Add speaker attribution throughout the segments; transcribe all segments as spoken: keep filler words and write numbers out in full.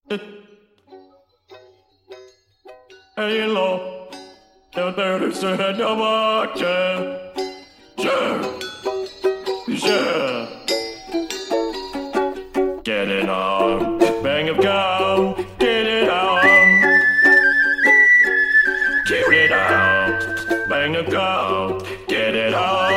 Speaker 1: Hello, eu tenho ser a morte. Yeah, yeah. Get it on, bang of gum, get it on. Get it out, bang of gum, get it on.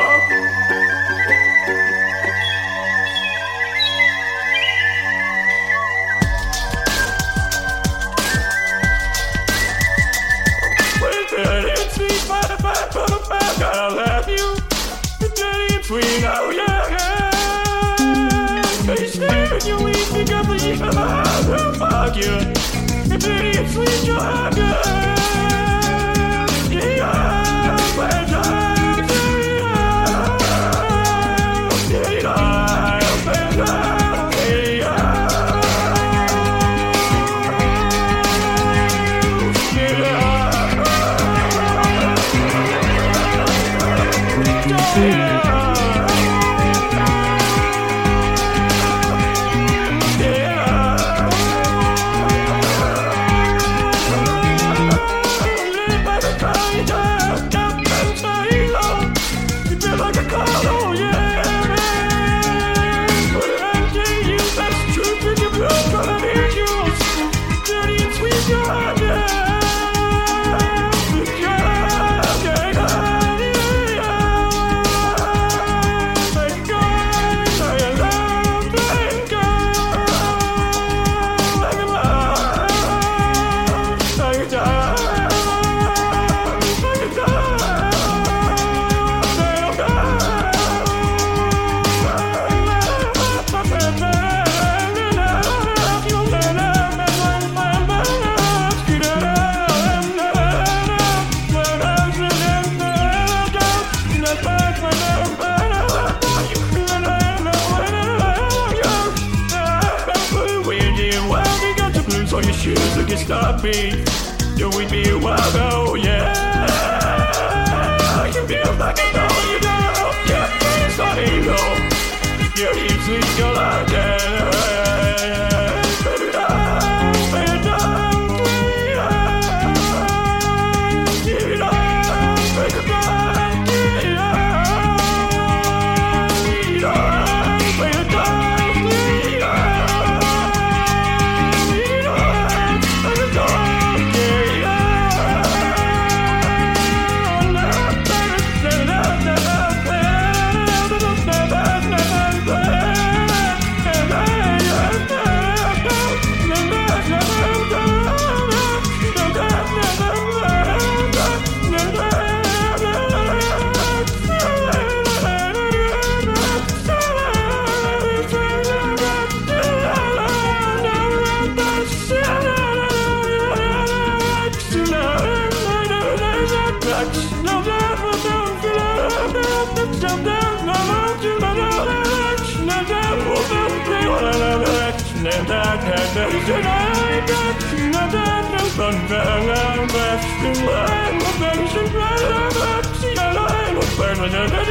Speaker 1: I'll have you, dirty and sweet, oh yeah, yeah. They say when you leave me, got the I'll fuck you. Dirty and sweet, you'll have you. Yeah, pleasure, yeah, yeah, pleasure. Stop me, do we be a while ago, yeah. You feel like I know you know, yeah, it's not ego. You keep sleeping your life, yeah. Baby, down, baby, down, baby, down, baby, down, baby, down, baby, down, baby, down, baby, down. Burn